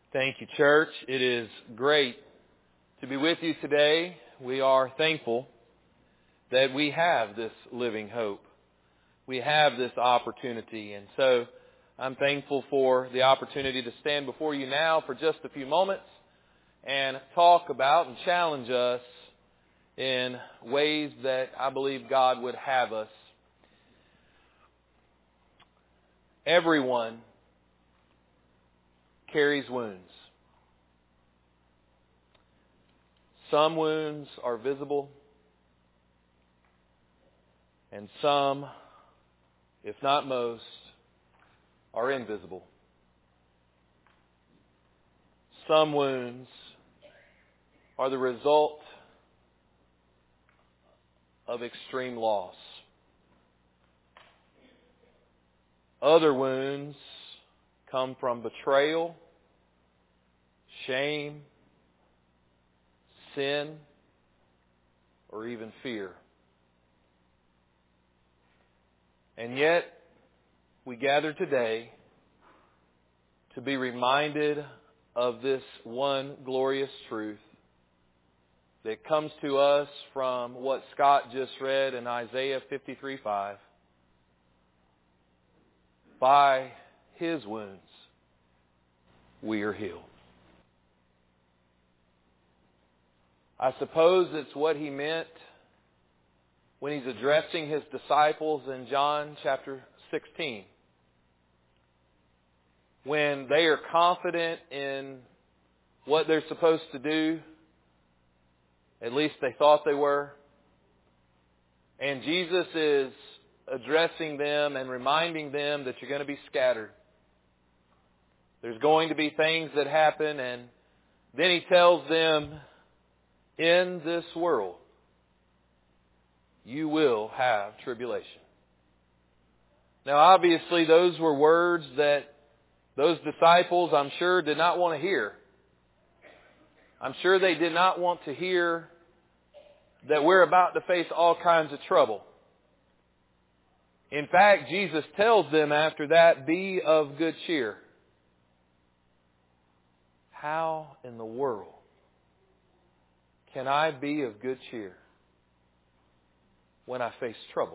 Thank you, church. It is great to be with you today. We are thankful that we have this living hope. We have this opportunity. And so I'm thankful for the opportunity to stand before you now for just a few moments and talk about and challenge us in ways that I believe God would have us. Everyone carries wounds. Some wounds are visible, and some, if not most, are invisible. Some wounds are the result of extreme loss. Other wounds come from betrayal, shame, sin, or even fear. And yet, we gather today to be reminded of this one glorious truth that comes to us from what Scott just read in Isaiah 53:5. By His wounds, we are healed. I suppose it's what He meant when He's addressing His disciples in John chapter 16. When they are confident in what they're supposed to do, at least they thought they were, and Jesus is addressing them and reminding them that you're going to be scattered. There's going to be things that happen, and then He tells them, in this world, you will have tribulation. Now, obviously, those were words that those disciples, I'm sure, did not want to hear. I'm sure they did not want to hear that we're about to face all kinds of trouble. In fact, Jesus tells them after that, be of good cheer. How in the world can I be of good cheer when I face trouble?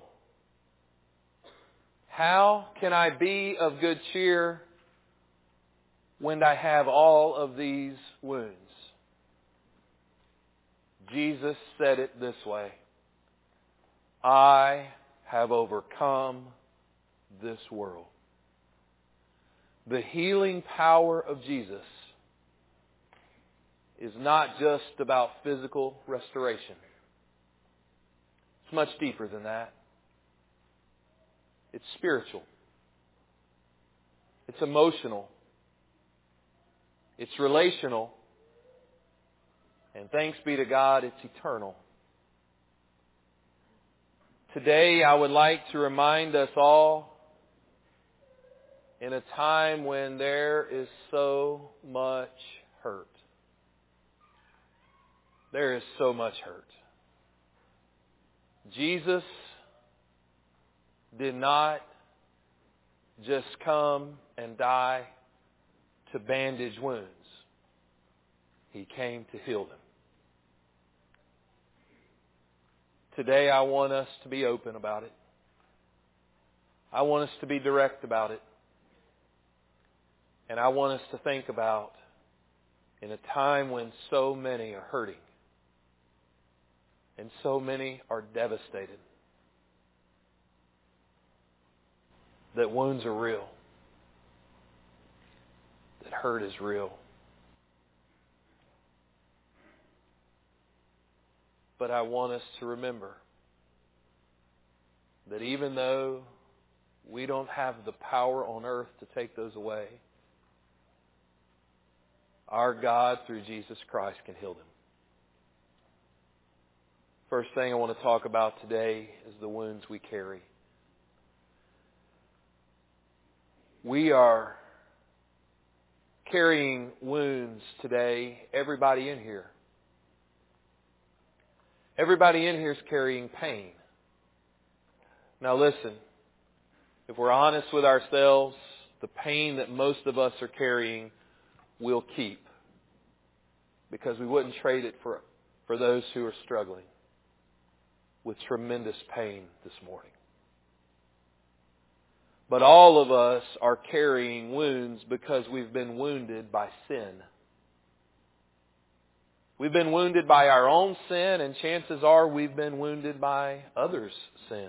How can I be of good cheer when I have all of these wounds? Jesus said it this way: I have overcome this world. The healing power of Jesus is not just about physical restoration. It's much deeper than that. It's spiritual. It's emotional. It's relational. And thanks be to God, it's eternal. Today, I would like to remind us all, in a time when there is so much hurt. There is so much hurt. Jesus did not just come and die to bandage wounds. He came to heal them. Today, I want us to be open about it. I want us to be direct about it. And I want us to think about, in a time when so many are hurting and so many are devastated, that wounds are real, that hurt is real. But I want us to remember that even though we don't have the power on earth to take those away, our God, through Jesus Christ, can heal them. First thing I want to talk about today is the wounds we carry. We are carrying wounds today, everybody in here. Everybody in here is carrying pain. Now listen, if we're honest with ourselves, the pain that most of us are carrying we'll keep, because we wouldn't trade it for those who are struggling with tremendous pain this morning. But all of us are carrying wounds because we've been wounded by sin. We've been wounded by our own sin, and chances are we've been wounded by others' sins.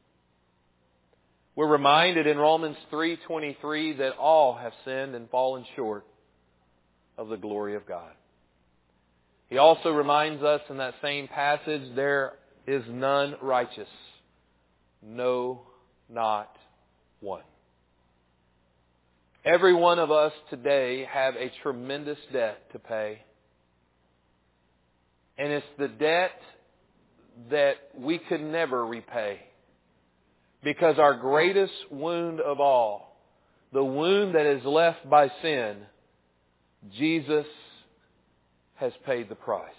We're reminded in Romans 3:23 that all have sinned and fallen short of the glory of God. He also reminds us in that same passage, there is none righteous, no, not one. Every one of us today have a tremendous debt to pay. And it's the debt that we could never repay. Because our greatest wound of all, the wound that is left by sin, Jesus has paid the price.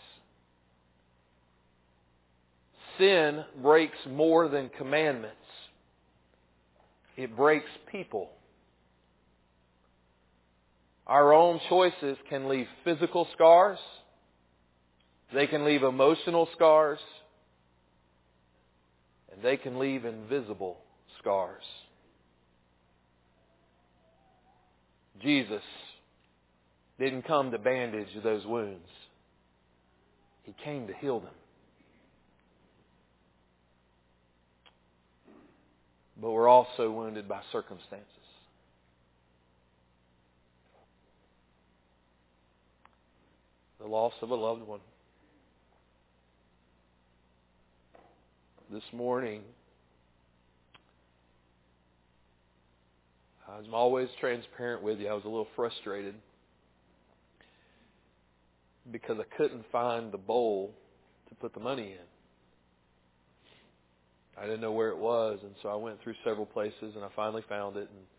Sin breaks more than commandments. It breaks people. Our own choices can leave physical scars. They can leave emotional scars. And they can leave invisible scars. Jesus didn't come to bandage those wounds. He came to heal them. But we're also wounded by circumstances. The loss of a loved one. This morning, I'm always transparent with you. I was a little frustrated because I couldn't find the bowl to put the money in. I didn't know where it was, and so I went through several places, and I finally found it. And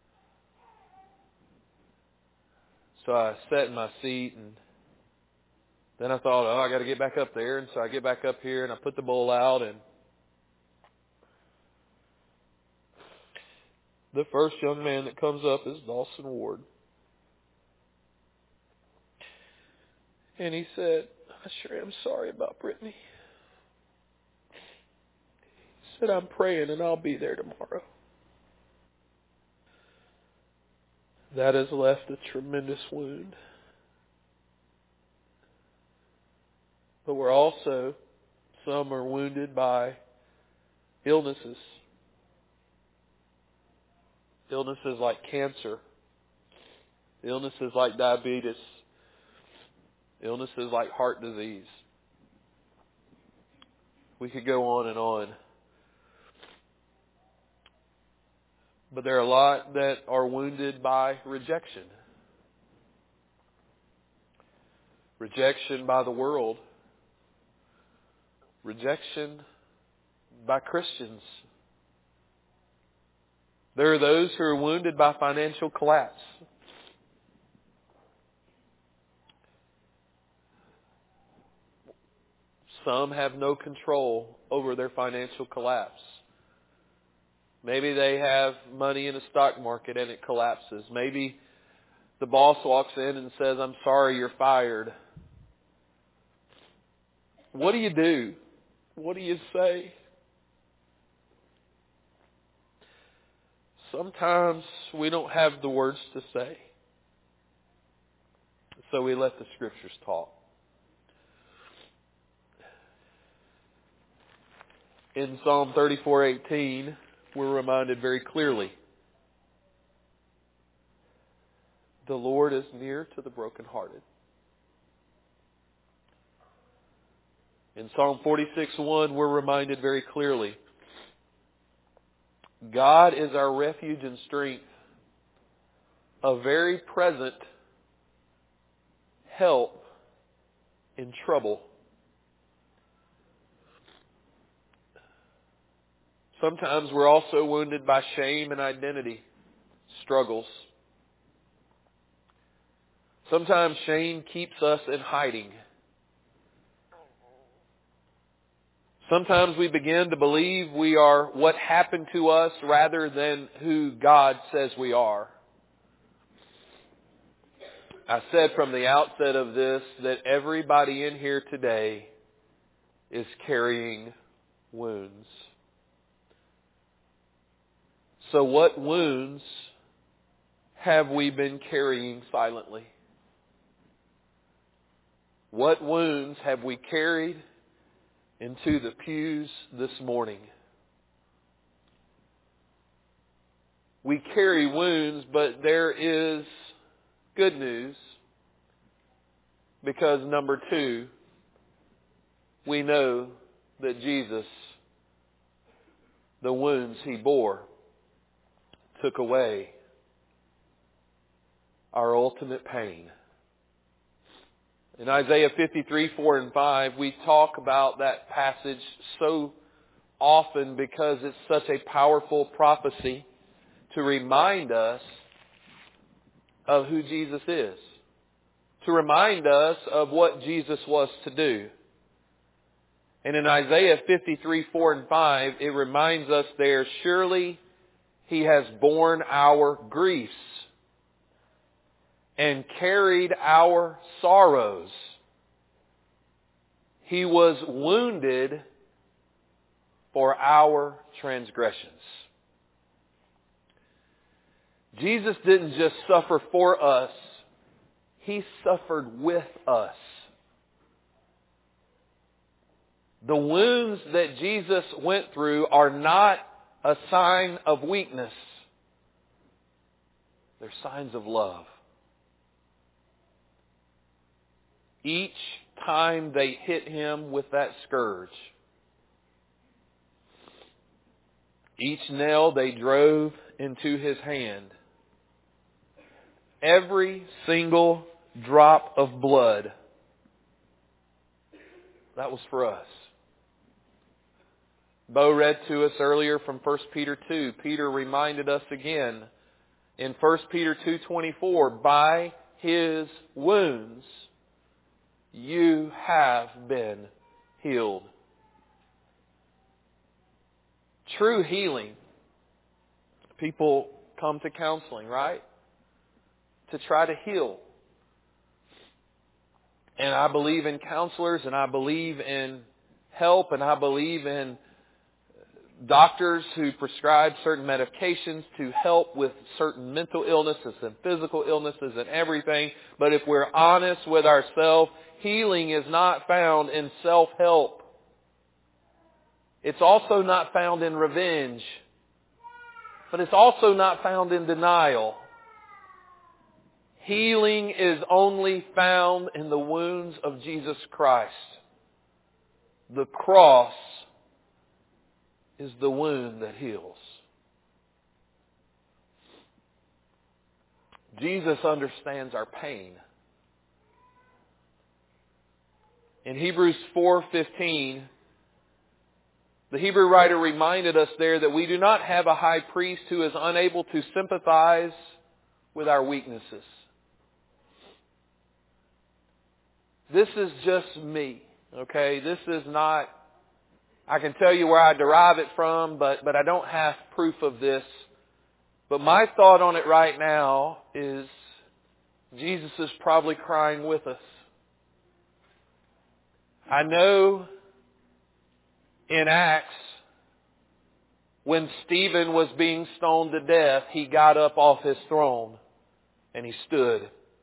so I sat in my seat, and then I thought, I got to get back up there. And so I get back up here, and I put the bowl out, and the first young man that comes up is Dawson Ward. And he said, I sure am sorry about Brittany. He said, I'm praying and I'll be there tomorrow. That has left a tremendous wound. But we're also, some are wounded by illnesses. Illnesses like cancer. Illnesses like diabetes. Illnesses like heart disease. We could go on and on. But there are a lot that are wounded by rejection. Rejection by the world. Rejection by Christians. There are those who are wounded by financial collapse. Some have no control over their financial collapse. Maybe they have money in the stock market and it collapses. Maybe the boss walks in and says, I'm sorry, you're fired. What do? What do you say? Sometimes we don't have the words to say. So we let the Scriptures talk. In Psalm 34:18, we're reminded very clearly, the Lord is near to the brokenhearted. In Psalm 46:1, we're reminded very clearly, God is our refuge and strength, a very present help in trouble. Sometimes we're also wounded by shame and identity struggles. Sometimes shame keeps us in hiding. Sometimes we begin to believe we are what happened to us rather than who God says we are. I said from the outset of this that everybody in here today is carrying wounds. So what wounds have we been carrying silently? What wounds have we carried into the pews this morning? We carry wounds, but there is good news. Because number two, we know that Jesus, the wounds He bore, took away our ultimate pain. In Isaiah 53, 4 and 5, we talk about that passage so often because it's such a powerful prophecy to remind us of who Jesus is. To remind us of what Jesus was to do. And in Isaiah 53, 4 and 5, it reminds us there, surely He has borne our griefs and carried our sorrows. He was wounded for our transgressions. Jesus didn't just suffer for us. He suffered with us. The wounds that Jesus went through are not a sign of weakness. They're signs of love. Each time they hit Him with that scourge, each nail they drove into His hand, every single drop of blood, that was for us. Bo read to us earlier from 1 Peter 2. Peter reminded us again in 1 Peter 2:24, by His wounds you have been healed. True healing. People come to counseling, right? To try to heal. And I believe in counselors, and I believe in help, and I believe in doctors who prescribe certain medications to help with certain mental illnesses and physical illnesses and everything. But if we're honest with ourselves, healing is not found in self-help. It's also not found in revenge. But it's also not found in denial. Healing is only found in the wounds of Jesus Christ. The cross is the wound that heals. Jesus understands our pain. In Hebrews 4:15, the Hebrew writer reminded us there that we do not have a high priest who is unable to sympathize with our weaknesses. This is just me, okay? This is not, I can tell you where I derive it from, but I don't have proof of this. But my thought on it right now is Jesus is probably crying with us. I know in Acts, when Stephen was being stoned to death, he got up off his throne and he stood.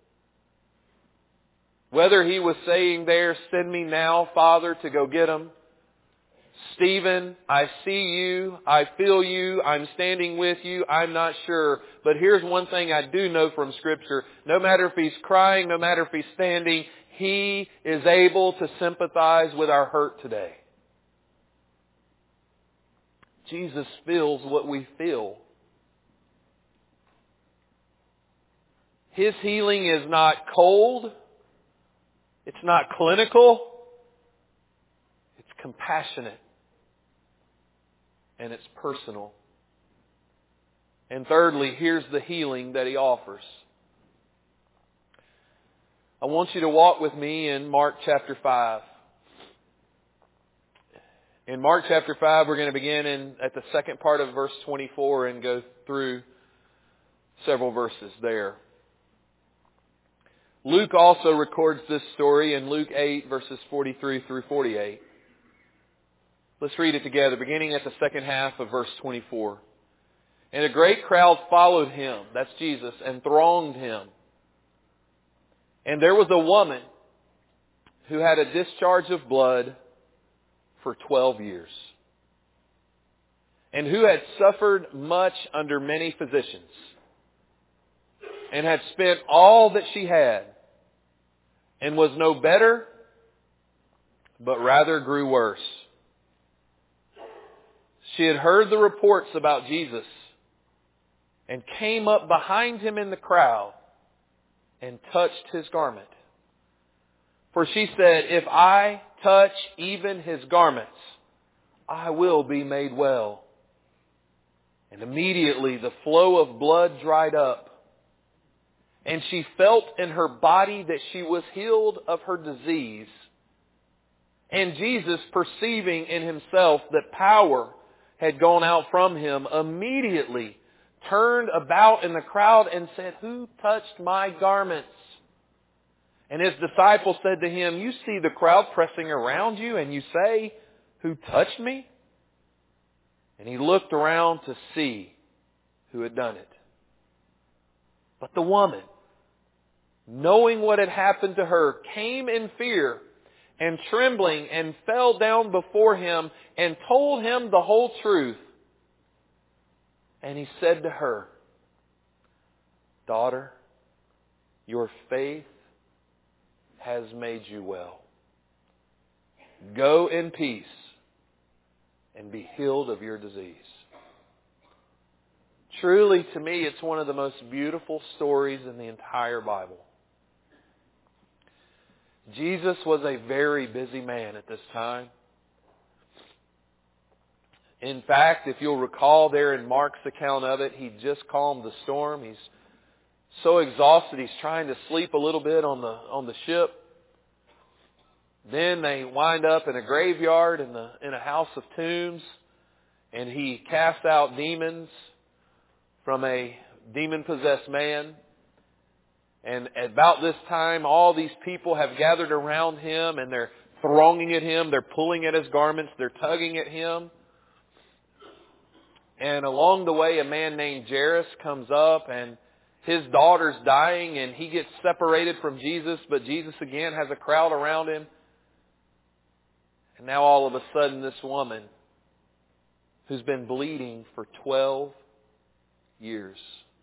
Whether he was saying there, send me now, Father, to go get him. Stephen, I see you, I feel you, I'm standing with you, I'm not sure. But here's one thing I do know from Scripture. No matter if he's crying, no matter if he's standing, he is able to sympathize with our hurt today. Jesus feels what we feel. His healing is not cold. It's not clinical. It's compassionate. And it's personal. And thirdly, here's the healing that He offers. I want you to walk with me in Mark chapter 5. In Mark chapter 5, we're going to begin at the second part of verse 24 and go through several verses there. Luke also records this story in Luke 8, verses 43 through 48. Let's read it together, beginning at the second half of verse 24. And a great crowd followed him, that's Jesus, and thronged him. And there was a woman who had a discharge of blood for 12 years, and who had suffered much under many physicians, and had spent all that she had, and was no better, but rather grew worse. She had heard the reports about Jesus, and came up behind him in the crowd, and touched his garment. For she said, if I touch even his garments, I will be made well. And immediately the flow of blood dried up, and she felt in her body that she was healed of her disease. And Jesus, perceiving in himself that power had gone out from him, immediately turned about in the crowd and said, who touched my garments? And his disciples said to him, you see the crowd pressing around you, and you say, who touched me? And he looked around to see who had done it. But the woman, knowing what had happened to her, came in fear and trembling, and fell down before him and told him the whole truth. And he said to her, daughter, your faith has made you well. Go in peace and be healed of your disease. Truly, to me, it's one of the most beautiful stories in the entire Bible. Jesus was a very busy man at this time. In fact, if you'll recall there in Mark's account of it, he just calmed the storm. He's so exhausted, he's trying to sleep a little bit on the ship. Then they wind up in a graveyard in a house of tombs, and he casts out demons from a demon-possessed man. And about this time, all these people have gathered around him, and they're thronging at him. They're pulling at his garments. They're tugging at him. And along the way, a man named Jairus comes up, and his daughter's dying, and he gets separated from Jesus, but Jesus again has a crowd around him. And now all of a sudden, this woman, who's been bleeding for 12 years,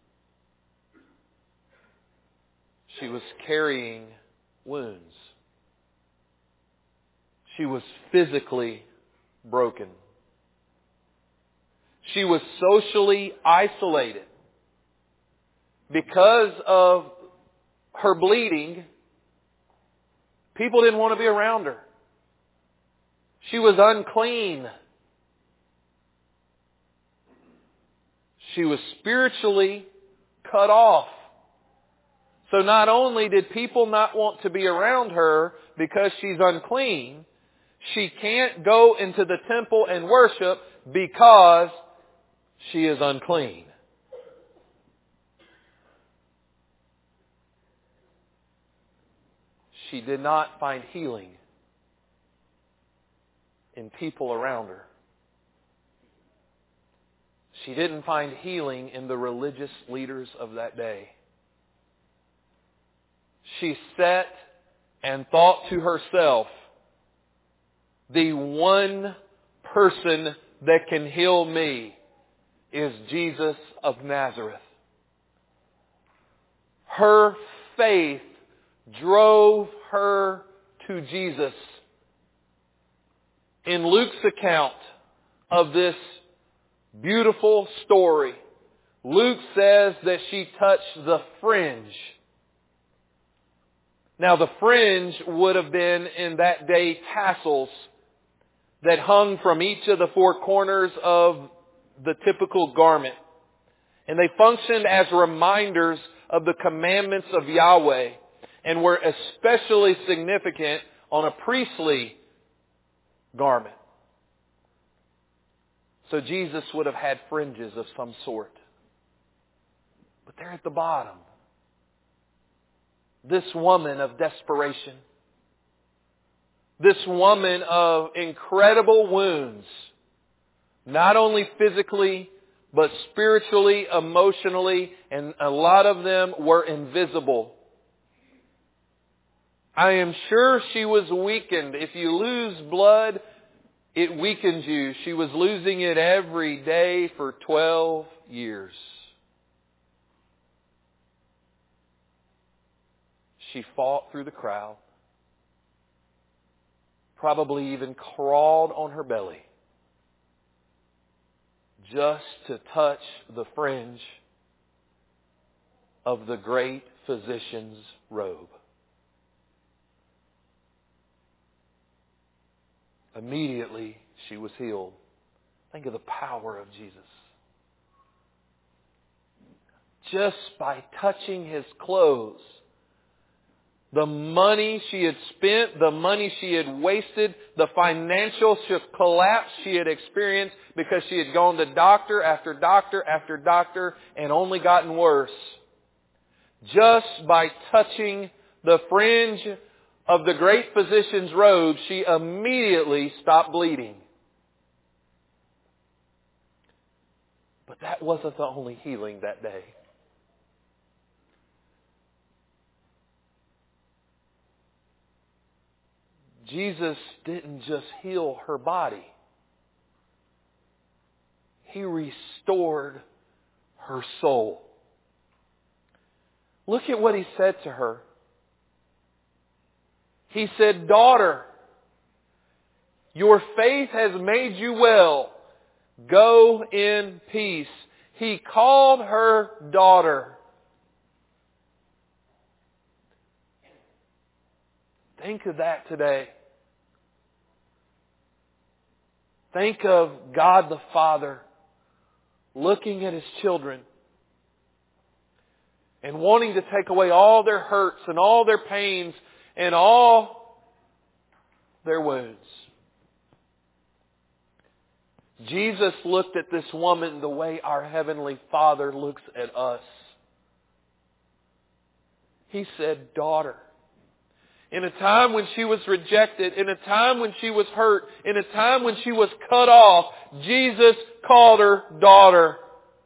she was carrying wounds. She was physically broken. She was socially isolated. Because of her bleeding, people didn't want to be around her. She was unclean. She was spiritually cut off. So not only did people not want to be around her because she's unclean, she can't go into the temple and worship because she is unclean. She did not find healing in people around her. She didn't find healing in the religious leaders of that day. She sat and thought to herself, the one person that can heal me is Jesus of Nazareth. Her faith drove her to Jesus. In Luke's account of this beautiful story, Luke says that she touched the fringe. Now, the fringe would have been in that day tassels that hung from each of the four corners of the typical garment. And they functioned as reminders of the commandments of Yahweh, and were especially significant on a priestly garment. So Jesus would have had fringes of some sort. But they're at the bottom. This woman of desperation. This woman of incredible wounds. Not only physically, but spiritually, emotionally, and a lot of them were invisible. I am sure she was weakened. If you lose blood, it weakens you. She was losing it every day for 12 years. She fought through the crowd. Probably even crawled on her belly. Just to touch the fringe of the great physician's robe. Immediately she was healed. Think of the power of Jesus. Just by touching His clothes. The money she had spent, the money she had wasted, the financial collapse she had experienced because she had gone to doctor after doctor after doctor and only gotten worse. Just by touching the fringe of the great physician's robe, she immediately stopped bleeding. But that wasn't the only healing that day. Jesus didn't just heal her body. He restored her soul. Look at what He said to her. He said, "Daughter, your faith has made you well. Go in peace." He called her daughter. Think of that today. Think of God the Father looking at His children and wanting to take away all their hurts and all their pains and all their wounds. Jesus looked at this woman the way our Heavenly Father looks at us. He said, "Daughter." In a time when she was rejected, in a time when she was hurt, in a time when she was cut off, Jesus called her daughter.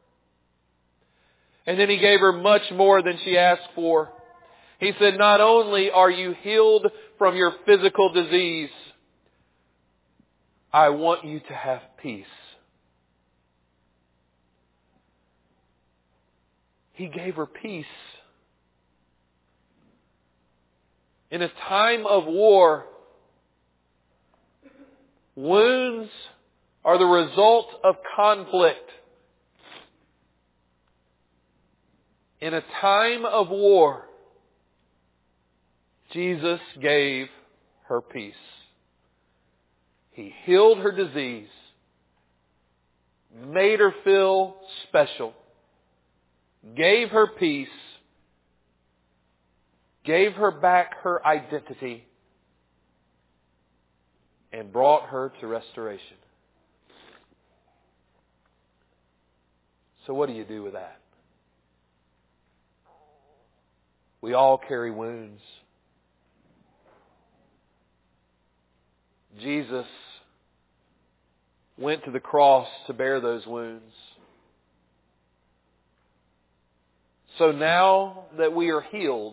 And then He gave her much more than she asked for. He said, "Not only are you healed from your physical disease, I want you to have peace." He gave her peace. In a time of war, wounds are the result of conflict. In a time of war, Jesus gave her peace. He healed her disease, made her feel special, gave her peace, gave her back her identity, and brought her to restoration. So what do you do with that? We all carry wounds. Jesus went to the cross to bear those wounds. So now that we are healed,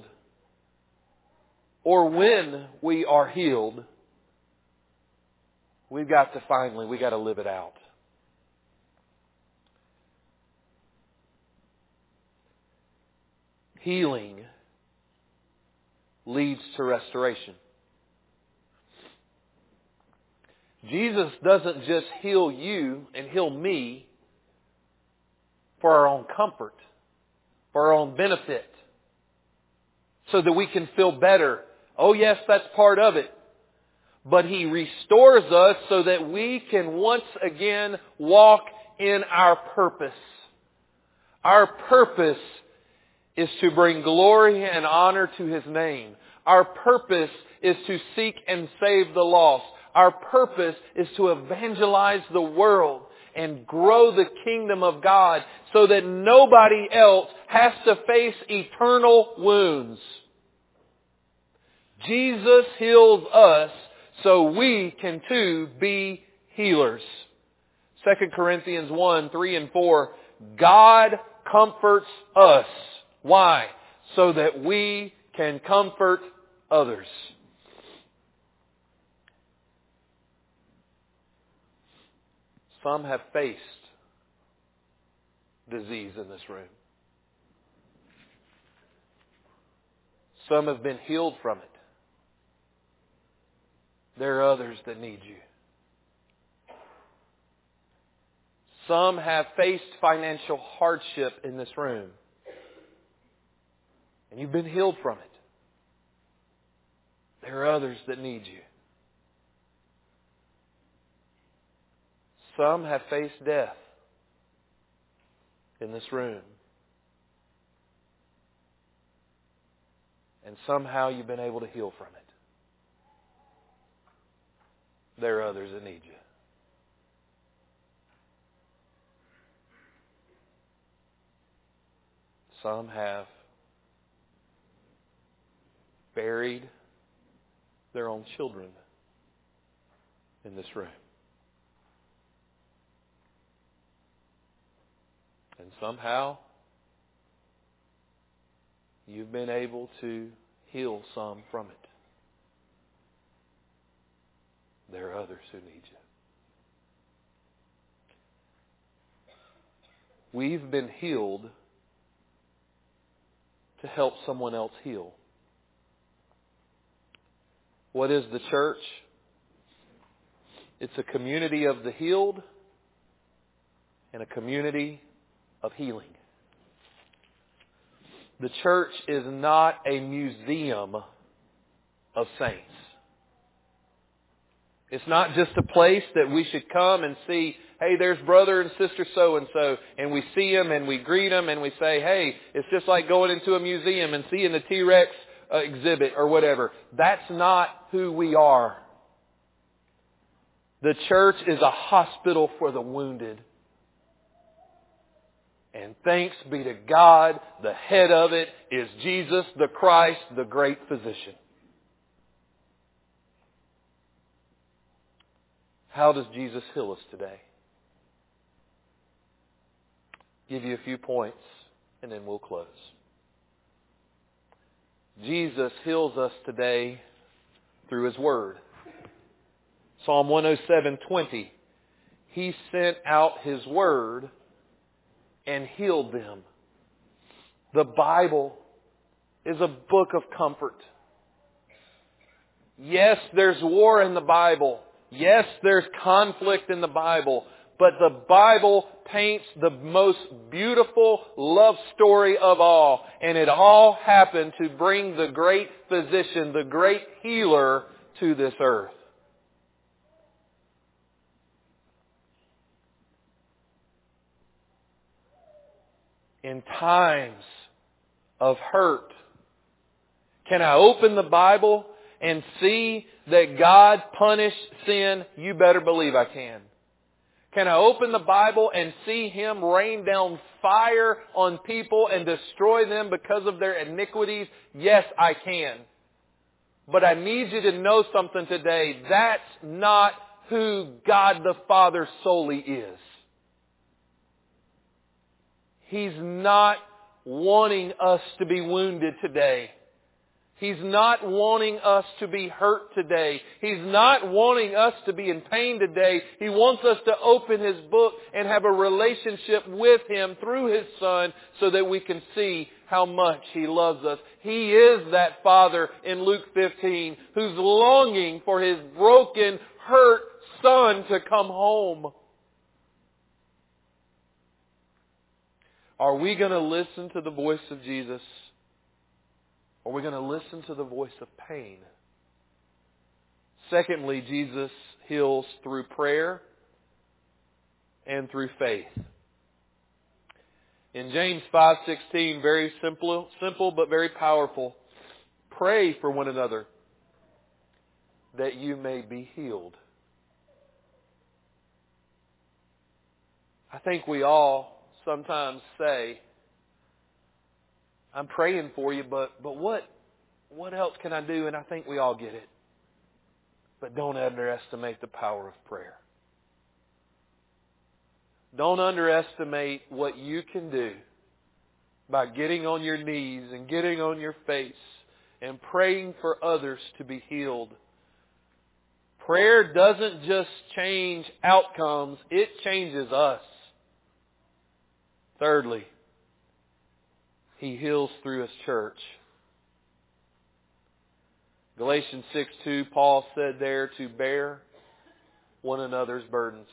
or when we are healed, we got to live it out. Healing leads to restoration. Jesus doesn't just heal you and heal me for our own comfort, for our own benefit, so that we can feel better. Oh yes, that's part of it. But He restores us so that we can once again walk in our purpose. Our purpose is to bring glory and honor to His name. Our purpose is to seek and save the lost. Our purpose is to evangelize the world and grow the kingdom of God so that nobody else has to face eternal wounds. Jesus heals us so we can too be healers. 2 Corinthians 1, 3 and 4. God comforts us. Why? So that we can comfort others. Some have faced disease in this room. Some have been healed from it. There are others that need you. Some have faced financial hardship in this room. And you've been healed from it. There are others that need you. Some have faced death in this room. And somehow you've been able to heal from it. There are others that need you. Some have buried their own children in this room. And somehow you've been able to heal some from it. There are others who need you. We've been healed to help someone else heal. What is the church? It's a community of the healed and a community of healing. The church is not a museum of saints. It's not just a place that we should come and see, hey, there's brother and sister so-and-so, and we see them and we greet them and we say, hey, it's just like going into a museum and seeing the T-Rex exhibit or whatever. That's not who we are. The church is a hospital for the wounded. And thanks be to God, the head of it is Jesus the Christ, the great physician. How does Jesus heal us today? Give you a few points and then we'll close. Jesus heals us today through His Word. Psalm 107:20. He sent out His Word and healed them. The Bible is a book of comfort. Yes, there's war in the Bible. Yes, there's conflict in the Bible. But the Bible paints the most beautiful love story of all. And it all happened to bring the great physician, the great healer to this earth. In times of hurt, can I open the Bible and see that God punished sin? You better believe I can. Can I open the Bible and see Him rain down fire on people and destroy them because of their iniquities? Yes, I can. But I need you to know something today. That's not who God the Father solely is. He's not wanting us to be wounded today. He's not wanting us to be hurt today. He's not wanting us to be in pain today. He wants us to open His book and have a relationship with Him through His Son so that we can see how much He loves us. He is that Father in Luke 15 who's longing for His broken, hurt Son to come home. Are we going to listen to the voice of Jesus? Or are we going to listen to the voice of pain? Secondly, Jesus heals through prayer and through faith. In James 5:16, very simple but very powerful. Pray for one another that you may be healed. I think we all sometimes say, I'm praying for you, but what What else can I do? And I think we all get it. But don't underestimate the power of prayer. Don't underestimate what you can do by getting on your knees and getting on your face and praying for others to be healed. Prayer doesn't just change outcomes, it changes us. Thirdly, He heals through His church. Galatians 6:2, Paul said there to bear one another's burdens.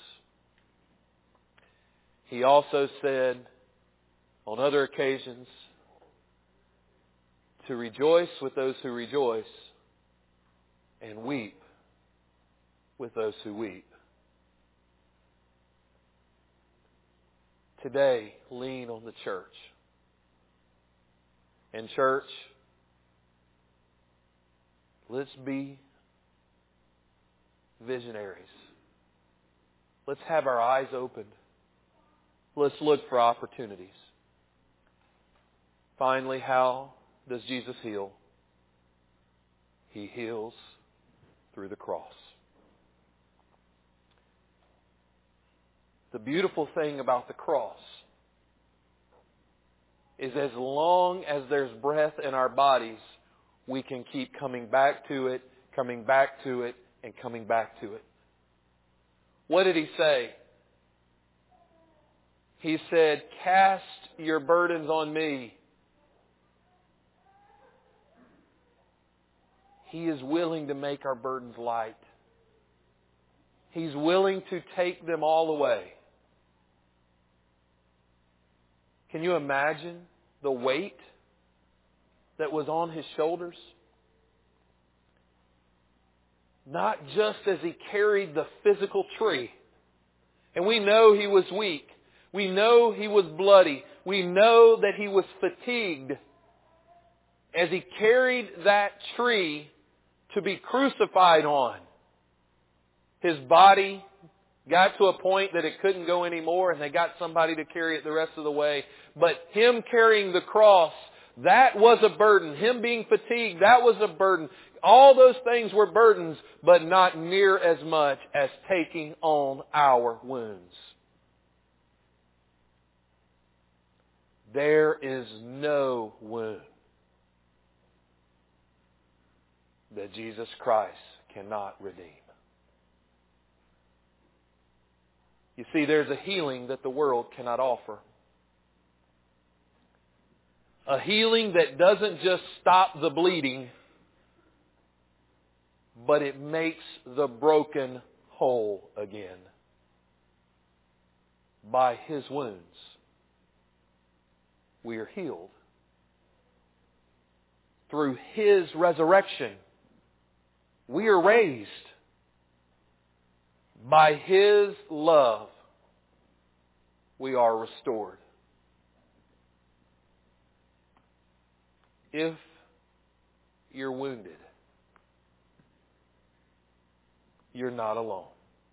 He also said on other occasions to rejoice with those who rejoice and weep with those who weep. Today, lean on the church. And church, let's be visionaries. Let's have our eyes opened. Let's look for opportunities. Finally, how does Jesus heal? He heals through the cross. The beautiful thing about the cross is as long as there's breath in our bodies, we can keep coming back to it, coming back to it, and coming back to it. What did He say? He said, cast your burdens on me. He is willing to make our burdens light. He's willing to take them all away. Can you imagine the weight that was on His shoulders? Not just as He carried the physical tree. And we know He was weak. We know He was bloody. We know that He was fatigued as He carried that tree to be crucified on. His body got to a point that it couldn't go anymore, and they got somebody to carry it the rest of the way. But Him carrying the cross, that was a burden. Him being fatigued, that was a burden. All those things were burdens, but not near as much as taking on our wounds. There is no wound that Jesus Christ cannot redeem. You see, there's a healing that the world cannot offer. A healing that doesn't just stop the bleeding, but it makes the broken whole again. By His wounds, we are healed. Through His resurrection, we are raised. By His love, we are restored. If you're wounded, you're not alone.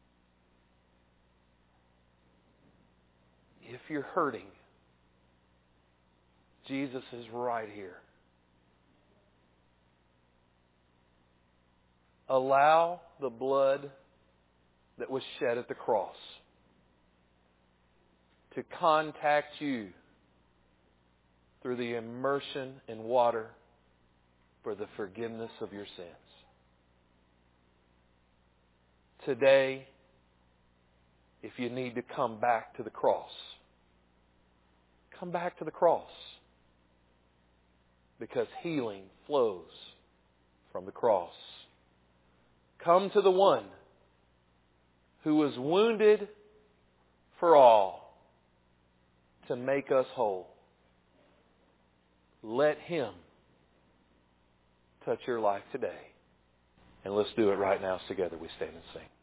If you're hurting, Jesus is right here. Allow the blood that was shed at the cross to contact you through the immersion in water for the forgiveness of your sins. Today, if you need to come back to the cross, come back to the cross, because healing flows from the cross. Come to the one who was wounded for all to make us whole. Let Him touch your life today. And let's do it right now. Together we stand and sing.